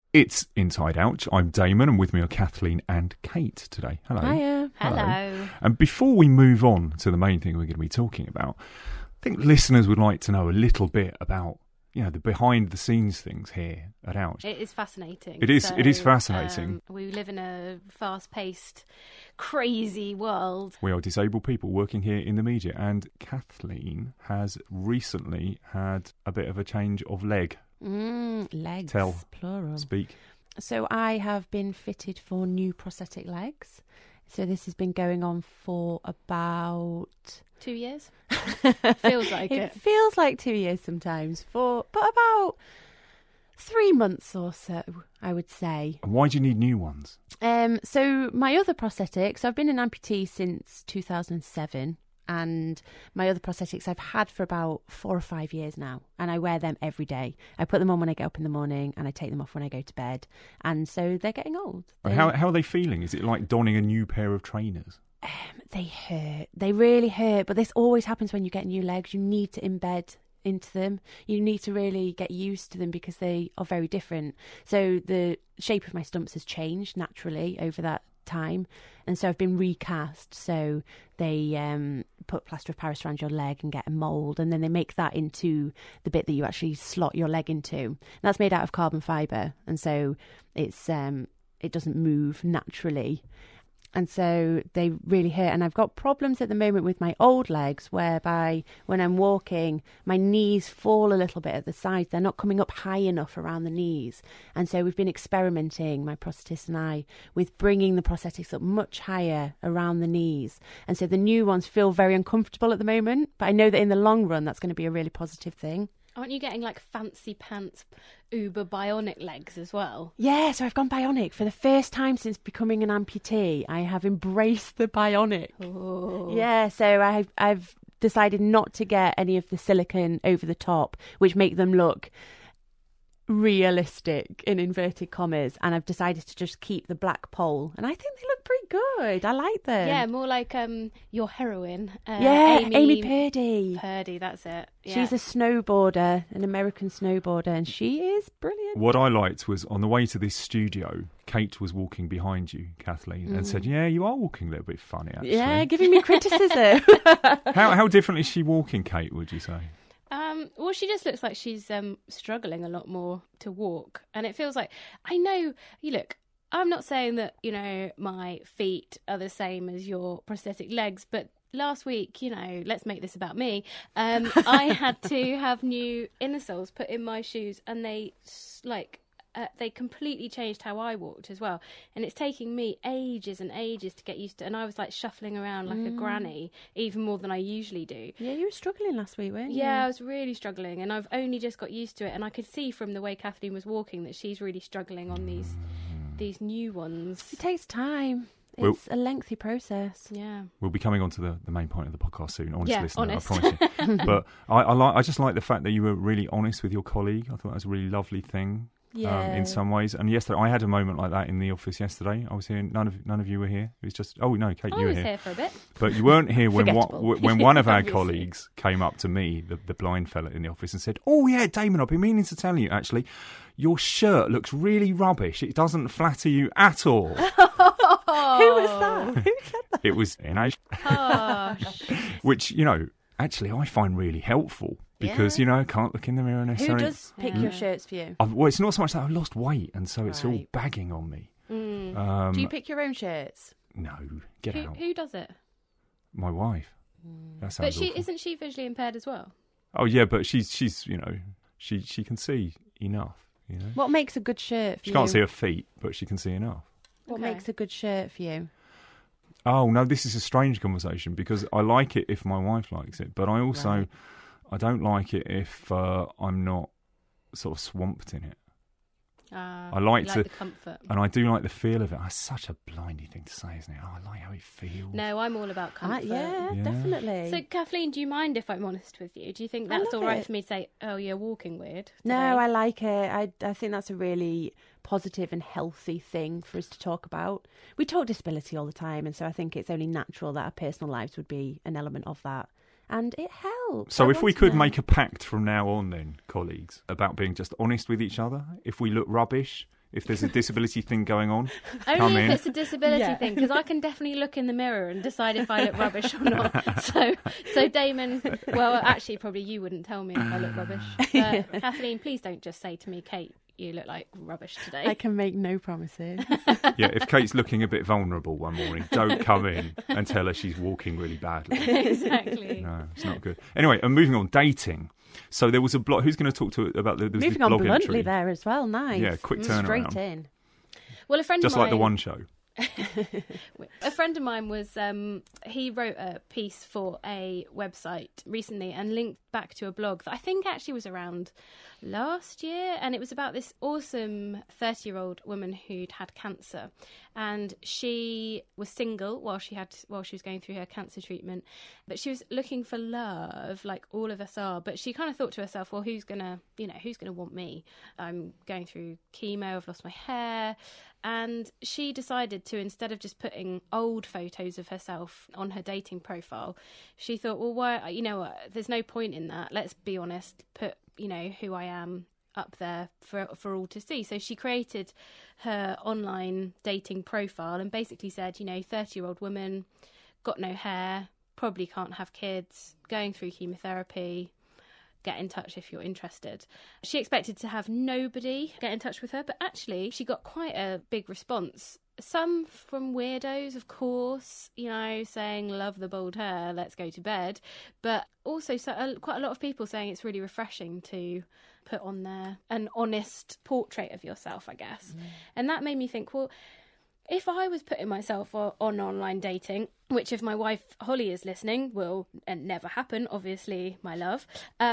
It's Inside Out. I'm Damon, and with me are Kathleen and Kate today. Hello. Hiya. Hello. And before we move on to the main thing we're going to be talking about, I think listeners would like to know a little bit about, you know, the behind-the-scenes things here at Ouch. It is fascinating. It is fascinating. We live in a fast-paced, crazy world. We are disabled people working here in the media, and Kathleen has recently had a bit of a change of leg. Legs, Tell. plural. Speak. So I have been fitted for new prosthetic legs. So this has been going on for about 2 years? Feels like it. It feels like 2 years sometimes, but about 3 months or so, I would say. And why do you need new ones? So my other prosthetics, I've been an amputee since 2007. And my other prosthetics I've had for about 4 or 5 years now. And I wear them every day. I put them on when I get up in the morning and I take them off when I go to bed. And so they're getting old. And how are they feeling? Is it like donning a new pair of trainers? They hurt. They really hurt. But this always happens when you get new legs. You need to embed into them. You need to really get used to them because they are very different. So the shape of my stumps has changed naturally over that time, and so I've been recast. So they put plaster of Paris around your leg and get a mould, and then they make that into the bit that you actually slot your leg into. And that's made out of carbon fibre, and so it's it doesn't move naturally. And so they really hurt. And I've got problems at the moment with my old legs, whereby when I'm walking, my knees fall a little bit at the sides. They're not coming up high enough around the knees. And so we've been experimenting, my prosthetist and I, with bringing the prosthetics up much higher around the knees. And so the new ones feel very uncomfortable at the moment. But I know that in the long run, that's going to be a really positive thing. Aren't you getting like fancy pants, uber bionic legs as well? Yeah, so I've gone bionic. For the first time since becoming an amputee, I have embraced the bionic. Ooh. Yeah, so I've decided not to get any of the silicone over the top, which make them look realistic in inverted commas, and I've decided to just keep the black pole, and I think they look pretty good. I like them. Yeah, more like your heroine. Amy Purdy. Purdy, that's it. Yeah. She's a snowboarder, an American snowboarder, and she is brilliant. What I liked was on the way to this studio, Kate was walking behind you, Kathleen, and said, "Yeah, you are walking a little bit funny, actually." Yeah, giving me criticism. How different is she walking, Kate, would you say? Well, she just looks like she's struggling a lot more to walk. And it feels like, I know, you look, I'm not saying that, you know, my feet are the same as your prosthetic legs, but last week, you know, let's make this about me. I had to have new inner soles put in my shoes, and they completely changed how I walked as well. And it's taking me ages and ages to get used to. And I was like shuffling around like a granny, even more than I usually do. Yeah, you were struggling last week, weren't you? Yeah, I was really struggling, and I've only just got used to it. And I could see from the way Kathleen was walking that she's really struggling on these new ones. It takes time. It's a lengthy process. Yeah. We'll be coming on to the main point of the podcast soon, honest listener, honest. I promise you. But I just like the fact that you were really honest with your colleague. I thought that was a really lovely thing. Yeah. In some ways, and yesterday I had a moment like that in the office. Yesterday I was here. None of you were here. It was just Kate, you were here. I was here for a bit, but you weren't here when one of our Obviously. colleagues came up to me, the blind fella in the office, and said, "Oh yeah, Damon, I've been meaning to tell you actually, your shirt looks really rubbish. It doesn't flatter you at all." Who was that? Who said that? It was which, you know, actually I find really helpful. Because, you know, I can't look in the mirror necessarily. Who does pick your shirts for you? Well, it's not so much that I've lost weight, and so it's all Right. bagging on me. Do you pick your own shirts? No, get out. Who does it? My wife. That sounds But awful. isn't she visually impaired as well? Oh, yeah, but she's you know, she can see enough, you know. What makes a good shirt for She you? can't see her feet, but she can see enough. What Okay. makes a good shirt for you? Oh, no, this is a strange conversation, because I like it if my wife likes it, but I also... Right. I don't like it if I'm not sort of swamped in it. I like you like the comfort. And I do like the feel of it. That's such a blindy thing to say, isn't it? Oh, I like how it feels. No, I'm all about comfort. Yeah, Yeah. definitely. So, Kathleen, do you mind if I'm honest with you? Do you think I that's love all right it. for me to say, "Oh, you're walking weird"? No, today? I like it. I think that's a really positive and healthy thing for us to talk about. We talk disability all the time, and so I think it's only natural that our personal lives would be an element of that. And it helps. So I if we want to could know. make a pact from now on then, colleagues, about being just honest with each other, if we look rubbish, If there's a disability thing going on, Only come if in. it's a disability thing, because I can definitely look in the mirror and decide if I look rubbish or not. So Damon, well, actually, probably you wouldn't tell me if I look rubbish. But Kathleen, please don't just say to me, Kate, you look like rubbish today. I can make no promises. Yeah, if Kate's looking a bit vulnerable one morning, don't come in and tell her she's walking really badly. Exactly. No, it's not good. Anyway, and moving on, dating. So there was a blog. Who's going to talk to about the Moving this on blog bluntly entry? there as well. Nice. Yeah, quick turnaround. Straight in. Well, a friend Just of mine, like the One Show. a friend of mine was he wrote a piece for a website recently and linked back to a blog that I think actually was around last year, and it was about this awesome 30-year-old woman who'd had cancer, and she was single while she was going through her cancer treatment, but she was looking for love like all of us are. But she kind of thought to herself, well, who's gonna want me? I'm going through chemo, I've lost my hair. And she decided to, instead of just putting old photos of herself on her dating profile, she thought, well, why, there's no point in that. Let's be honest, put, who I am up there for all to see. So she created her online dating profile and basically said, 30-year-old woman, got no hair, probably can't have kids, going through chemotherapy, get in touch if you're interested. She expected to have nobody get in touch with her, but actually she got quite a big response. Some from weirdos, of course, saying, love the bald hair, let's go to bed. But also quite a lot of people saying it's really refreshing to put on there an honest portrait of yourself, I guess. And that made me think, well, if I was putting myself on online dating, which if my wife Holly is listening will never happen, obviously, my love,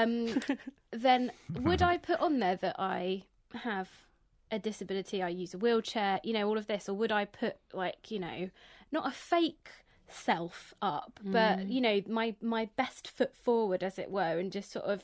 then would I put on there that I have a disability, I use a wheelchair, all of this, or would I put not a fake self up, but my best foot forward, as it were, and just sort of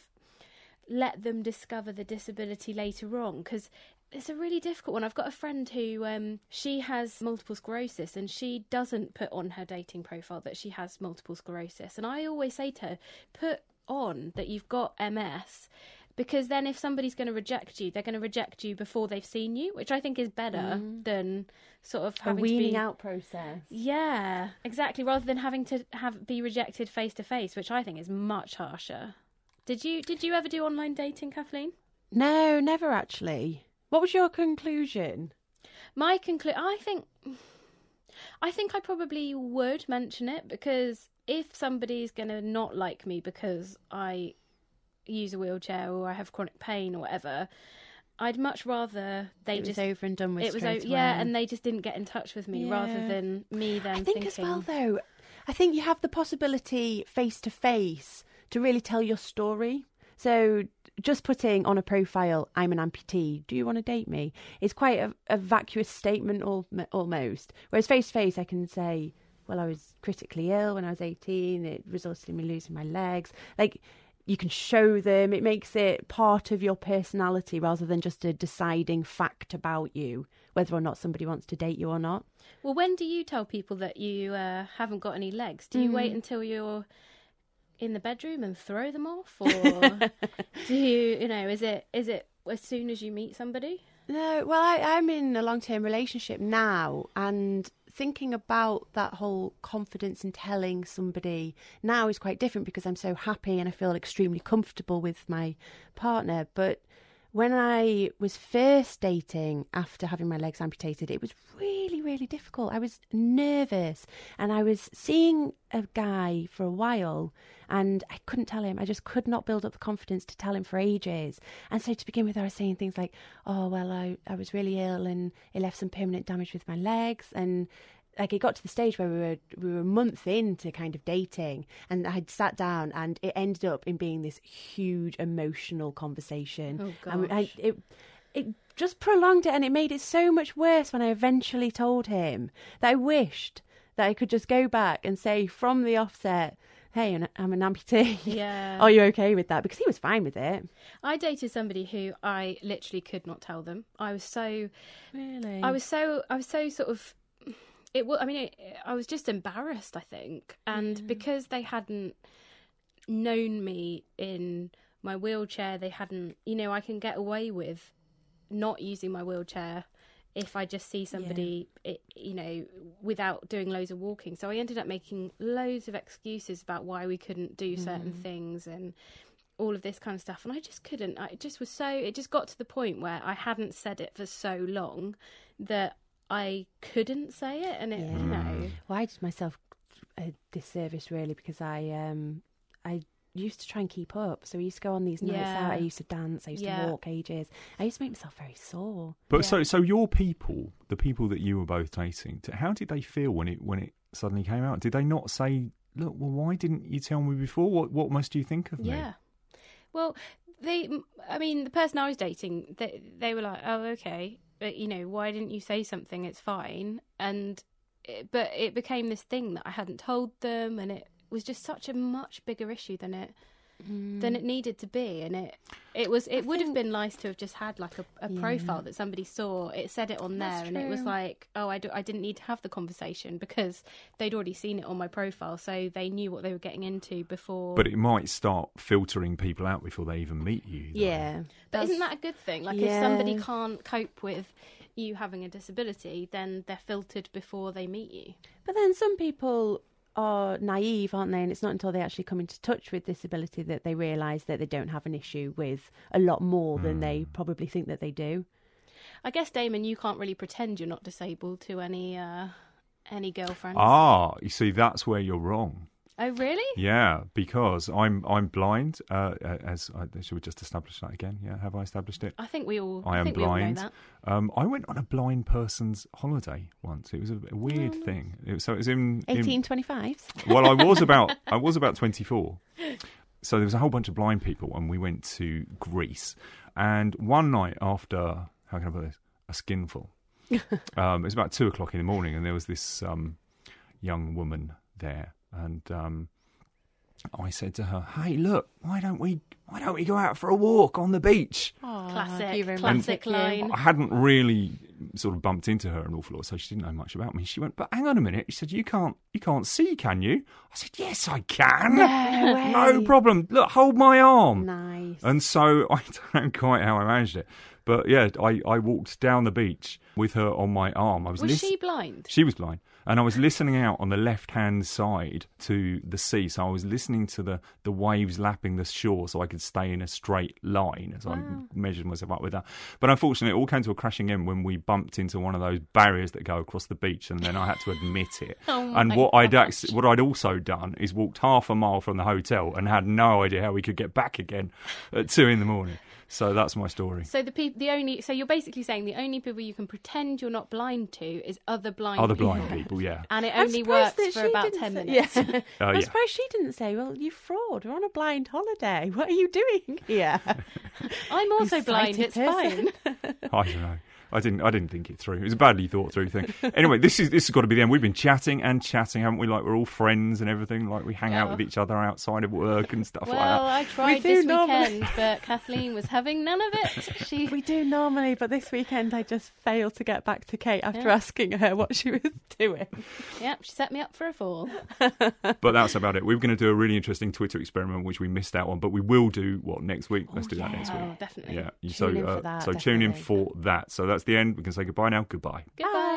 let them discover the disability later on? Because it's a really difficult one. I've got a friend who she has multiple sclerosis, and she doesn't put on her dating profile that she has multiple sclerosis. And I always say to her, put on that you've got MS, because then if somebody's going to reject you, they're going to reject you before they've seen you, which I think is better than sort of having a weaning to out process. Yeah, exactly. Rather than having to be rejected face to face, which I think is much harsher. Did you ever do online dating, Kathleen? No, never actually. What was your conclusion? My I think I probably would mention it, because if somebody's going to not like me because I use a wheelchair or I have chronic pain or whatever, I'd much rather it was over and done with. It was over, yeah, and they just didn't get in touch with me, rather than me then. I think as well, though, I think you have the possibility face to face to really tell your story. So just putting on a profile, I'm an amputee, do you want to date me? It's quite a vacuous statement almost. Whereas face to face, I can say, well, I was critically ill when I was 18. It resulted in me losing my legs. Like, you can show them. It makes it part of your personality rather than just a deciding fact about you, whether or not somebody wants to date you or not. Well, when do you tell people that you haven't got any legs? Do you wait until you're in the bedroom and throw them off, or do you is it as soon as you meet somebody? No, well, I'm in a long-term relationship now, and thinking about that whole confidence in telling somebody now is quite different because I'm so happy and I feel extremely comfortable with my partner. But when I was first dating after having my legs amputated, it was really, really difficult. I was nervous, and I was seeing a guy for a while and I couldn't tell him. I just could not build up the confidence to tell him for ages. And so to begin with, I was saying things like, oh, well, I was really ill and it left some permanent damage with my legs. And like, it got to the stage where we were a month into kind of dating, and I'd sat down and it ended up in being this huge emotional conversation. Oh, gosh. And it just prolonged it, and it made it so much worse when I eventually told him that I wished that I could just go back and say from the offset, hey, I'm an amputee. Yeah. Are you okay with that? Because he was fine with it. I dated somebody who I literally could not tell them. I was so sort of... I was just embarrassed, I think. And because they hadn't known me in my wheelchair, they hadn't, I can get away with not using my wheelchair if I just see somebody, without doing loads of walking. So I ended up making loads of excuses about why we couldn't do certain things and all of this kind of stuff. And I just couldn't. It just got to the point where I hadn't said it for so long that I couldn't say it. And Well, I did myself a disservice really, because I used to try and keep up. So I used to go on these nights out. I used to dance. I used to walk ages. I used to make myself very sore. But so your people, the people that you were both dating, how did they feel when it suddenly came out? Did they not say, "Look, well, why didn't you tell me before? What must you think of me?" Yeah. Well, the person I was dating, they were like, "Oh, okay, but why didn't you say something? It's fine." But it became this thing that I hadn't told them, and it was just such a much bigger issue than it needed to be. And it would have been nice to have just had like a profile that somebody saw. It said it on there, and it was like, oh, I didn't need to have the conversation because they'd already seen it on my profile, so they knew what they were getting into before. But it might start filtering people out before they even meet you, though. Yeah, but isn't that a good thing? Like if somebody can't cope with you having a disability, then they're filtered before they meet you. But then some people are naive, aren't they? And it's not until they actually come into touch with disability that they realise that they don't have an issue with a lot more than they probably think that they do. I guess, Damon, you can't really pretend you're not disabled to any girlfriends. Ah, you see, that's where you're wrong. Oh, really? Yeah, because I'm blind. Should we just establish that again? Yeah, have I established it? I think we all. I am think blind. We all know that. I went on a blind person's holiday once. It was a weird thing. It was in 1825s. Well, I was about 24. So there was a whole bunch of blind people, and we went to Greece. And one night after, how can I put this? A skinful. It was about 2:00 in the morning, and there was this young woman there. And I said to her, "Hey, look, why don't we go out for a walk on the beach?" Classic line. I hadn't really sort of bumped into her an awful lot, so she didn't know much about me. She went, "But hang on a minute." She said, "You can't see, can you?" I said, "Yes, I can. No problem. Look, hold my arm." Nice. And so I don't know quite how I managed it. But yeah, I walked down the beach with her on my arm. Was she blind? She was blind. And I was listening out on the left-hand side to the sea. So I was listening to the waves lapping the shore so I could stay in a straight line as I measured myself up with that. But unfortunately, it all came to a crashing end when we bumped into one of those barriers that go across the beach, and then I had to admit it. What I'd also done is walked half a mile from the hotel and had no idea how we could get back again at 2 a.m. So that's my story. So so you're basically saying the only people you can pretend you're not blind to is other blind people, yeah. And it only works for about 10 minutes. Yeah. I'm surprised she didn't say, "Well, you fraud, we're on a blind holiday. What are you doing here?" I'm also blind, it's fine. I don't know. I didn't think it through. It was a badly thought through thing. Anyway, this has got to be the end. We've been chatting, haven't we? Like we're all friends and everything. Like we hang out with each other outside of work and stuff like that. Well, I tried this weekend, but Kathleen was having none of it. We do normally, but this weekend I just failed to get back to Kate after asking her what she was doing. Yep, she set me up for a fall. But that's about it. We were going to do a really interesting Twitter experiment, which we missed out on, but we will do next week. Let's do that next week. Oh, definitely. Yeah. Tune in for that, so tune in for that. So that's the end. We can say goodbye now. Goodbye. Goodbye.